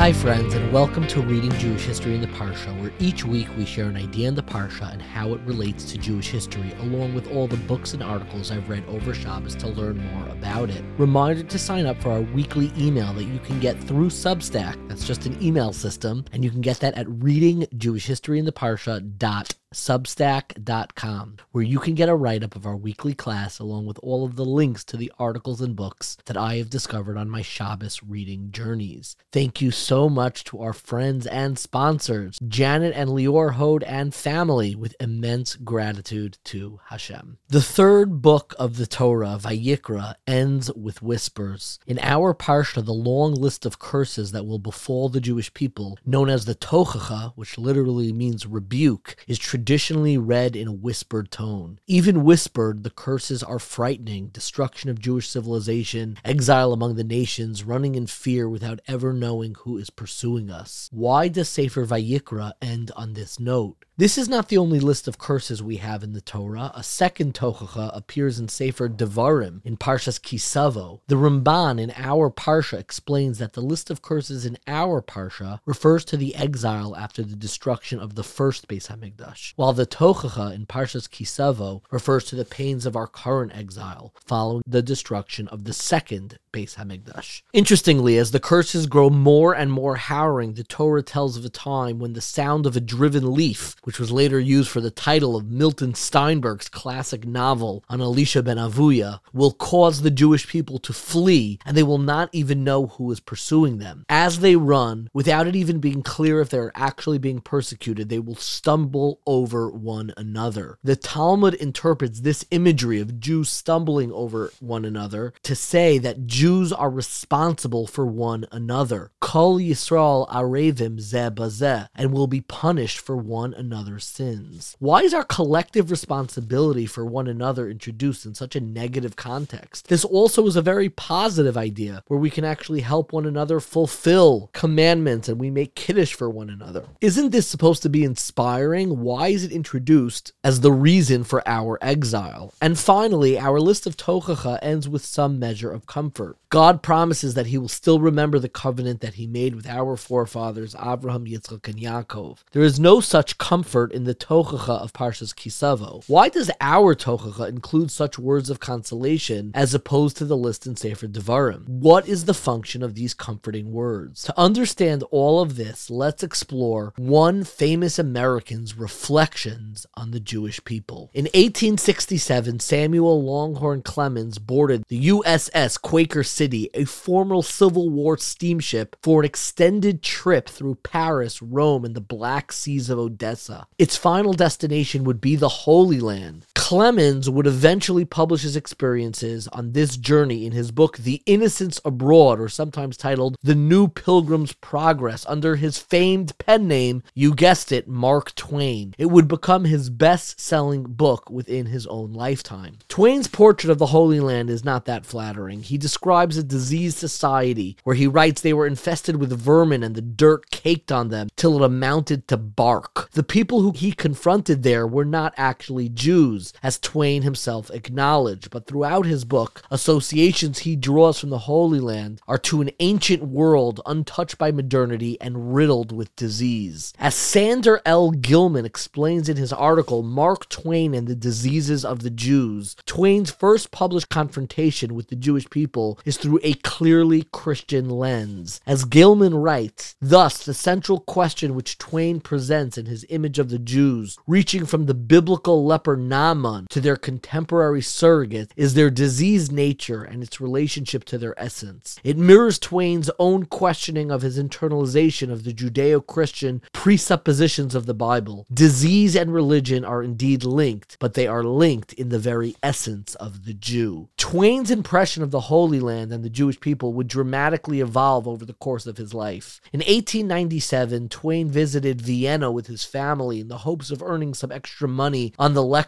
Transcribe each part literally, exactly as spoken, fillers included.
Hi friends, and welcome to Reading Jewish History in the Parsha, where each week we share an idea in the Parsha and how it relates to Jewish history, along with all the books and articles I've read over Shabbos to learn more about it. Reminder to sign up for our weekly email that you can get through Substack. That's just an email system, and you can get that at reading jewish history in the parsha dot substack dot com, where you can get a write-up of our weekly class along with all of the links to the articles and books that I have discovered on my Shabbos reading journeys. Thank you so much to our friends and sponsors, Janet and Lior Hode and family, with immense gratitude to Hashem. The third book of the Torah, Vayikra, ends with whispers. In our Parsha, the long list of curses that will befall the Jewish people, known as the Tochacha, which literally means rebuke, is traditionally traditionally read in a whispered tone. Even whispered, the curses are frightening: destruction of Jewish civilization, exile among the nations, running in fear without ever knowing who is pursuing us. Why does Sefer Vayikra end on this note? This is not the only list of curses we have in the Torah. A second Tochacha appears in Sefer Devarim in Parshas Kisavo. The Ramban in our Parsha explains that the list of curses in our Parsha refers to the exile after the destruction of the first Beis HaMikdash, while the Tochacha in Parshas Kisavo refers to the pains of our current exile following the destruction of the second Beis HaMikdash. Interestingly, as the curses grow more and more harrowing, the Torah tells of a time when the sound of a driven leaf, which was later used for the title of Milton Steinberg's classic novel on Elisha ben Avuya, will cause the Jewish people to flee, and they will not even know who is pursuing them. As they run, without it even being clear if they're actually being persecuted, they will stumble over one another. The Talmud interprets this imagery of Jews stumbling over one another to say that Jews are responsible for one another. Kol Yisrael arevim zeh bazeh, and will be punished for one another. Another's sins. Why is our collective responsibility for one another introduced in such a negative context? This also is a very positive idea where we can actually help one another fulfill commandments and we make kiddush for one another. Isn't this supposed to be inspiring? Why is it introduced as the reason for our exile? And finally, our list of Tochacha ends with some measure of comfort. God promises that he will still remember the covenant that he made with our forefathers, Abraham, Yitzchak, and Yaakov. There is no such comfort in the Tochacha of Parshas Kisavo. Why does our Tochacha include such words of consolation as opposed to the list in Sefer Devarim? What is the function of these comforting words? To understand all of this, let's explore one famous American's reflections on the Jewish people. In eighteen sixty-seven, Samuel Longhorn Clemens boarded the U S S Quaker City, a former Civil War steamship, for an extended trip through Paris, Rome, and the Black Seas of Odessa. Its final destination would be the Holy Land. Clemens would eventually publish his experiences on this journey in his book The Innocents Abroad, or sometimes titled The New Pilgrim's Progress, under his famed pen name, you guessed it, Mark Twain. It would become his best-selling book within his own lifetime. Twain's portrait of the Holy Land is not that flattering. He describes a diseased society where he writes they were infested with vermin and the dirt caked on them till it amounted to bark. The people who he confronted there were not actually Jews, as Twain himself acknowledged, but throughout his book, associations he draws from the Holy Land are to an ancient world untouched by modernity and riddled with disease. As Sander L. Gilman explains in his article, Mark Twain and the Diseases of the Jews, Twain's first published confrontation with the Jewish people is through a clearly Christian lens. As Gilman writes, thus, the central question which Twain presents in his image of the Jews, reaching from the biblical leper Naaman to their contemporary surrogate, is their diseased nature and its relationship to their essence. It mirrors Twain's own questioning of his internalization of the Judeo-Christian presuppositions of the Bible. Disease and religion are indeed linked, but they are linked in the very essence of the Jew. Twain's impression of the Holy Land and the Jewish people would dramatically evolve over the course of his life. In eighteen ninety-seven, Twain visited Vienna with his family in the hopes of earning some extra money on the lecture circuit.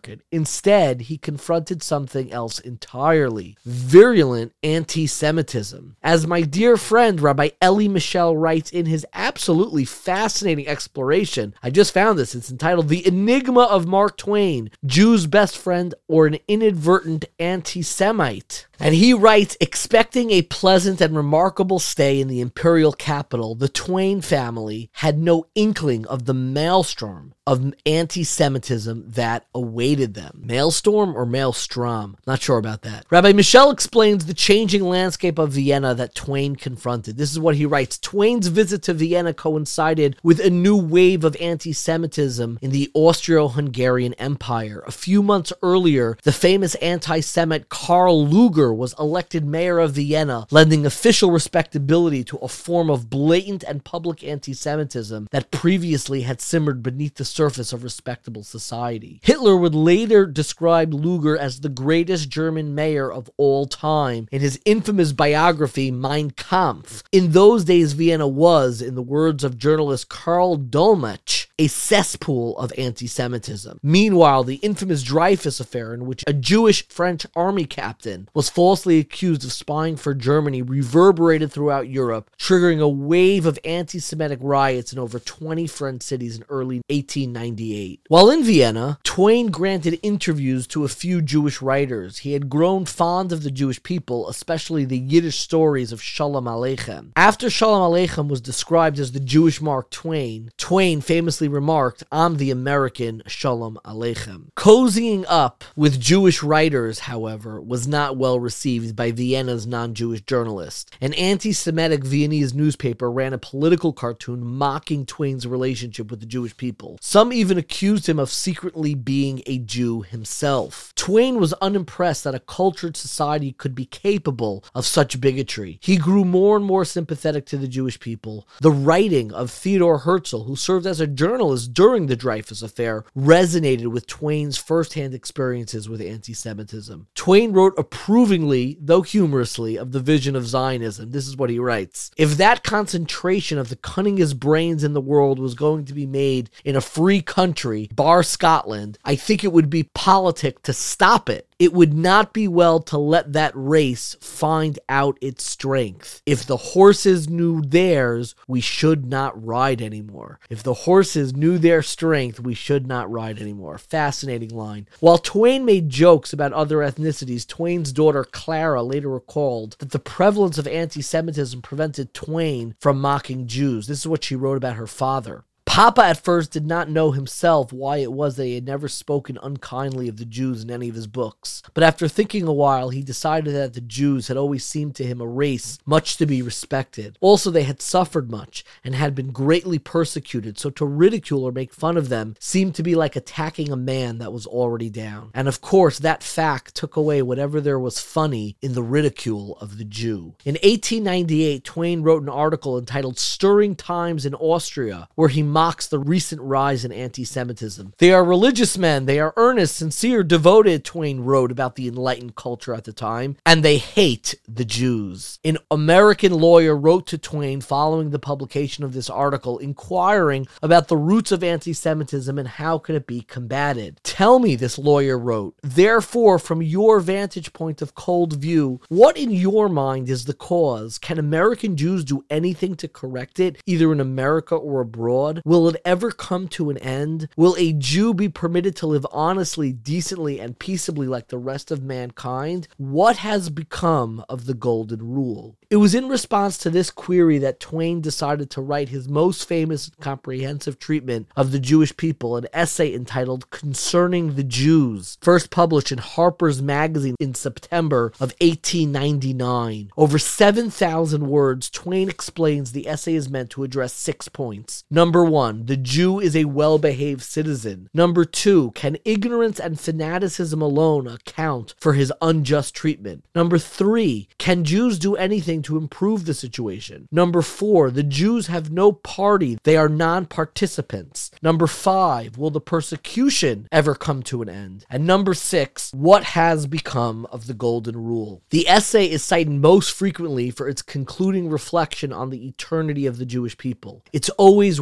American. Instead, he confronted something else entirely: virulent anti-Semitism. As my dear friend Rabbi Elie Mischel writes in his absolutely fascinating exploration, I just found this, it's entitled The Enigma of Mark Twain, Jew's Best Friend or an Inadvertent Anti-Semite. And he writes, expecting a pleasant and remarkable stay in the imperial capital, the Twain family had no inkling of the maelstrom of anti-Semitism that awaited them. Maelstrom or maelstrom? Not sure about that. Rabbi Mischel explains the changing landscape of Vienna that Twain confronted. This is what he writes. Twain's visit to Vienna coincided with a new wave of anti-Semitism in the Austro-Hungarian Empire. A few months earlier, the famous anti-Semite Karl Lueger was elected mayor of Vienna, lending official respectability to a form of blatant and public anti-Semitism that previously had simmered beneath the surface of respectable society. Hitler would later describe Lueger as the greatest German mayor of all time in his infamous biography Mein Kampf. In those days, Vienna was, in the words of journalist Karl Dolmach, a cesspool of anti-Semitism. Meanwhile, the infamous Dreyfus affair, in which a Jewish French army captain was falsely accused of spying for Germany, reverberated throughout Europe, triggering a wave of anti-Semitic riots in over twenty French cities in early eighteen ninety-eight. While in Vienna, Twain granted interviews to a few Jewish writers. He had grown fond of the Jewish people, especially the Yiddish stories of Shalom Aleichem. After Shalom Aleichem was described as the Jewish Mark Twain, Twain famously remarked, "I'm the American Shalom Aleichem." Cozying up with Jewish writers, however, was not well received by Vienna's non-Jewish journalists. An anti-Semitic Viennese newspaper ran a political cartoon mocking Twain's relationship with the Jewish people. Some even accused him of secretly being a Jew himself. Twain was unimpressed that a cultured society could be capable of such bigotry. He grew more and more sympathetic to the Jewish people. The writing of Theodor Herzl, who served as a journalist during the Dreyfus affair, resonated with Twain's first-hand experiences with anti-Semitism. Twain wrote approvingly, though humorously, of the vision of Zionism. This is what he writes. If that concentration of the cunningest brains in the world was going to be made in a free country, bar Scotland, I think it would be politic to stop it. It would not be well to let that race find out its strength. If the horses knew theirs, we should not ride anymore. If the horses knew their strength, we should not ride anymore. Fascinating line. While Twain made jokes about other ethnicities, Twain's daughter Clara later recalled that the prevalence of anti-Semitism prevented Twain from mocking Jews. This is what she wrote about her father. Papa at first did not know himself why it was that he had never spoken unkindly of the Jews in any of his books. But after thinking a while, he decided that the Jews had always seemed to him a race much to be respected. Also, they had suffered much and had been greatly persecuted, so to ridicule or make fun of them seemed to be like attacking a man that was already down. And of course, that fact took away whatever there was funny in the ridicule of the Jew. In eighteen ninety-eight, Twain wrote an article entitled Stirring Times in Austria, where he mocks the recent rise in anti-Semitism. They are religious men, they are earnest, sincere, devoted, Twain wrote about the enlightened culture at the time, and they hate the Jews. An American lawyer wrote to Twain following the publication of this article, inquiring about the roots of anti-Semitism and how could it be combated. Tell me, this lawyer wrote, therefore, from your vantage point of cold view, what in your mind is the cause? Can American Jews do anything to correct it, either in America or abroad? Will it ever come to an end? Will a Jew be permitted to live honestly, decently, and peaceably like the rest of mankind? What has become of the Golden Rule? It was in response to this query that Twain decided to write his most famous and comprehensive treatment of the Jewish people, an essay entitled Concerning the Jews, first published in Harper's Magazine in September of eighteen ninety-nine. Over seven thousand words, Twain explains the essay is meant to address six points. Number one, the Jew is a well-behaved citizen. Number two, can ignorance and fanaticism alone account for his unjust treatment? Number three, can Jews do anything to improve the situation? Number four, the Jews have no party. They are non-participants. Number five, will the persecution ever come to an end? And number six, what has become of the Golden Rule? The essay is cited most frequently for its concluding reflection on the eternity of the Jewish people. It's always worth reading.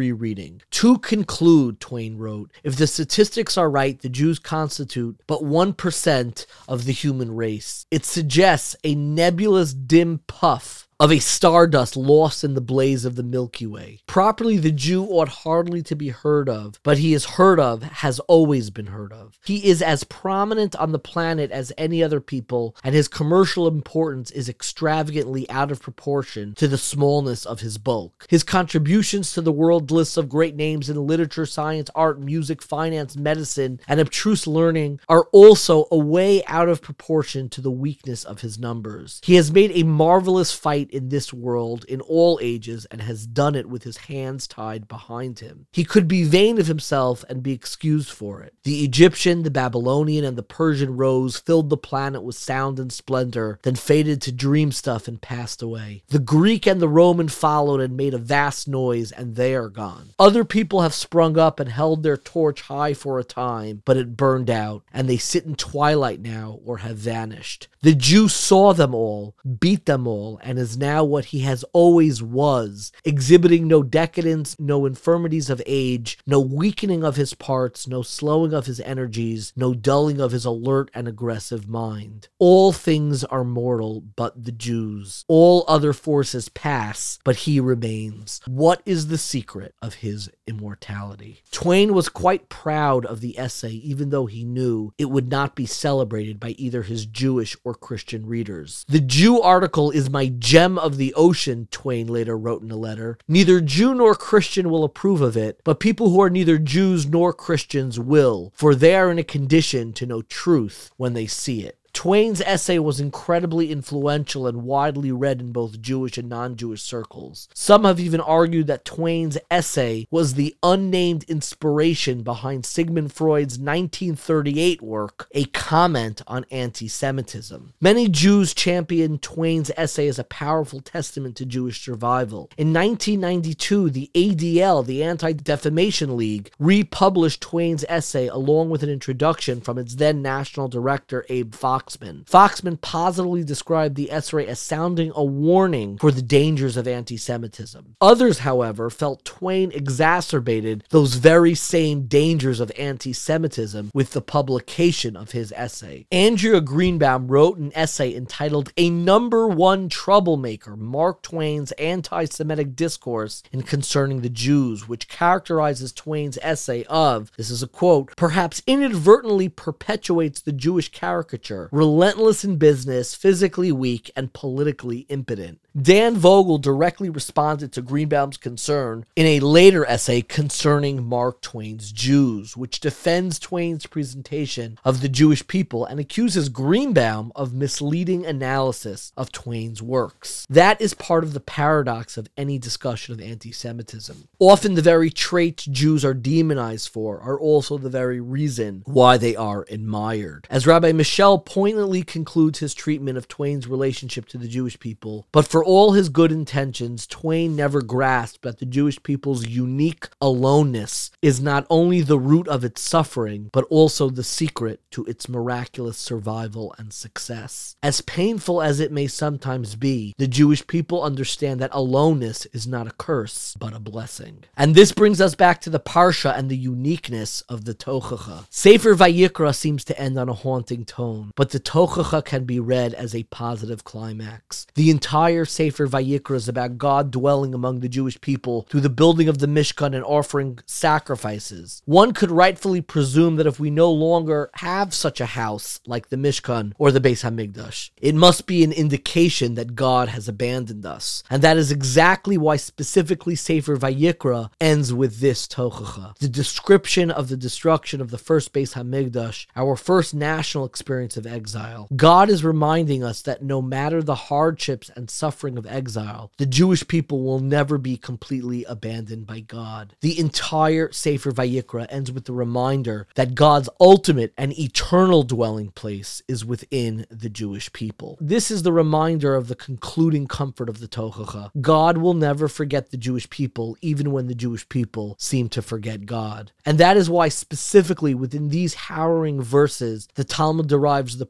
rereading. To conclude, Twain wrote, if the statistics are right, the Jews constitute but one percent of the human race. It suggests a nebulous dim puff of a stardust lost in the blaze of the Milky Way. Properly, the Jew ought hardly to be heard of, but he is heard of, has always been heard of. He is as prominent on the planet as any other people, and his commercial importance is extravagantly out of proportion to the smallness of his bulk. His contributions to the world lists of great names in literature, science, art, music, finance, medicine, and abstruse learning are also away out of proportion to the weakness of his numbers. He has made a marvelous fight in this world in all ages and has done it with his hands tied behind him. He could be vain of himself and be excused for it. The Egyptian, the Babylonian, and the Persian rose, filled the planet with sound and splendor, then faded to dream stuff and passed away. The Greek and the Roman followed and made a vast noise, and they are gone. Other people have sprung up and held their torch high for a time, but it burned out, and they sit in twilight now or have vanished. The Jew saw them all, beat them all, and is now what he has always was, exhibiting no decadence, no infirmities of age, no weakening of his parts, no slowing of his energies, no dulling of his alert and aggressive mind. All things are mortal but the Jews. All other forces pass, but he remains. What is the secret of his immortality? Twain was quite proud of the essay, even though he knew it would not be celebrated by either his Jewish or Christian readers. The Jew article is my gem of the ocean, Twain later wrote in a letter. Neither Jew nor Christian will approve of it, but people who are neither Jews nor Christians will, for they are in a condition to know truth when they see it. Twain's essay was incredibly influential and widely read in both Jewish and non-Jewish circles. Some have even argued that Twain's essay was the unnamed inspiration behind Sigmund Freud's nineteen thirty-eight work, A Comment on Anti-Semitism. Many Jews championed Twain's essay as a powerful testament to Jewish survival. In nineteen ninety-two, the A D L, the Anti-Defamation League, republished Twain's essay along with an introduction from its then national director, Abe Foxman. Foxman positively described the essay as sounding a warning for the dangers of anti-Semitism. Others, however, felt Twain exacerbated those very same dangers of anti-Semitism with the publication of his essay. Andrea Greenbaum wrote an essay entitled A Number One Troublemaker, Mark Twain's Anti-Semitic Discourse in Concerning the Jews, which characterizes Twain's essay of, this is a quote, perhaps inadvertently perpetuates the Jewish caricature, relentless in business, physically weak, and politically impotent. Dan Vogel directly responded to Greenbaum's concern in a later essay concerning Mark Twain's Jews, which defends Twain's presentation of the Jewish people and accuses Greenbaum of misleading analysis of Twain's works. That is part of the paradox of any discussion of anti-Semitism. Often the very traits Jews are demonized for are also the very reason why they are admired. As Rabbi Michel poignantly concludes his treatment of Twain's relationship to the Jewish people, but for all his good intentions, Twain never grasped that the Jewish people's unique aloneness is not only the root of its suffering, but also the secret to its miraculous survival and success. As painful as it may sometimes be, the Jewish people understand that aloneness is not a curse, but a blessing. And this brings us back to the Parsha and the uniqueness of the Tochacha. Sefer Vayikra seems to end on a haunting tone, but the Tochacha can be read as a positive climax. The entire Sefer Vayikra is about God dwelling among the Jewish people through the building of the Mishkan and offering sacrifices. One could rightfully presume that if we no longer have such a house like the Mishkan or the Beis Hamikdash, it must be an indication that God has abandoned us. And that is exactly why specifically Sefer Vayikra ends with this Tochacha. The description of the destruction of the first Beis Hamikdash, our first national experience of exile. God is reminding us that no matter the hardships and suffering of exile, the Jewish people will never be completely abandoned by God. The entire Sefer Vayikra ends with the reminder that God's ultimate and eternal dwelling place is within the Jewish people. This is the reminder of the concluding comfort of the Tochacha. God will never forget the Jewish people, even when the Jewish people seem to forget God. And that is why specifically within these harrowing verses, the Talmud derives the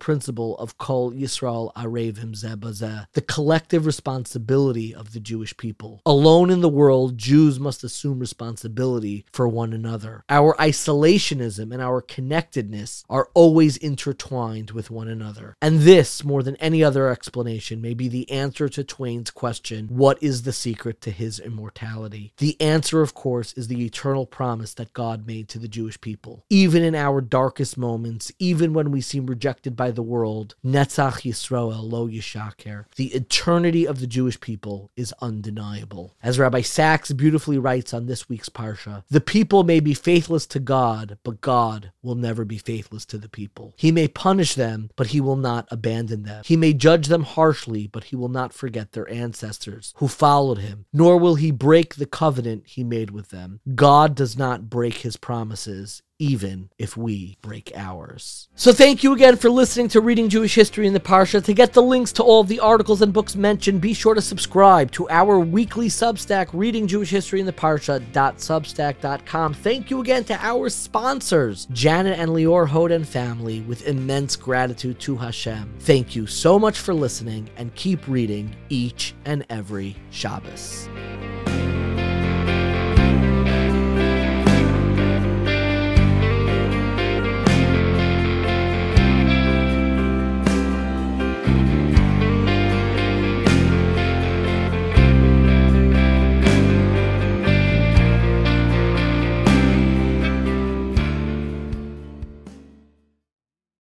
principle of Kol Yisrael Arevim Zeh Bazeh, the collective responsibility of the Jewish people. Alone in the world, Jews must assume responsibility for one another. Our isolationism and our connectedness are always intertwined with one another. And this, more than any other explanation, may be the answer to Twain's question, what is the secret to his immortality? The answer, of course, is the eternal promise that God made to the Jewish people. Even in our darkest moments, even when we seem rejected by the world, Netzach Yisroel Lo Yishaker, the eternity of the Jewish people is undeniable. As Rabbi Sachs beautifully writes on this week's Parsha, the people may be faithless to God, but God will never be faithless to the people. He may punish them, but he will not abandon them. He may judge them harshly, but he will not forget their ancestors who followed him, nor will he break the covenant he made with them. God does not break his promises, even if we break ours. So thank you again for listening to Reading Jewish History in the Parsha. To get the links to all of the articles and books mentioned, be sure to subscribe to our weekly Substack, Reading Jewish History in the Parsha dot substack dot com. Thank you again to our sponsors, Janet and Lior Hoden family, with immense gratitude to Hashem. Thank you so much for listening, and keep reading each and every Shabbos.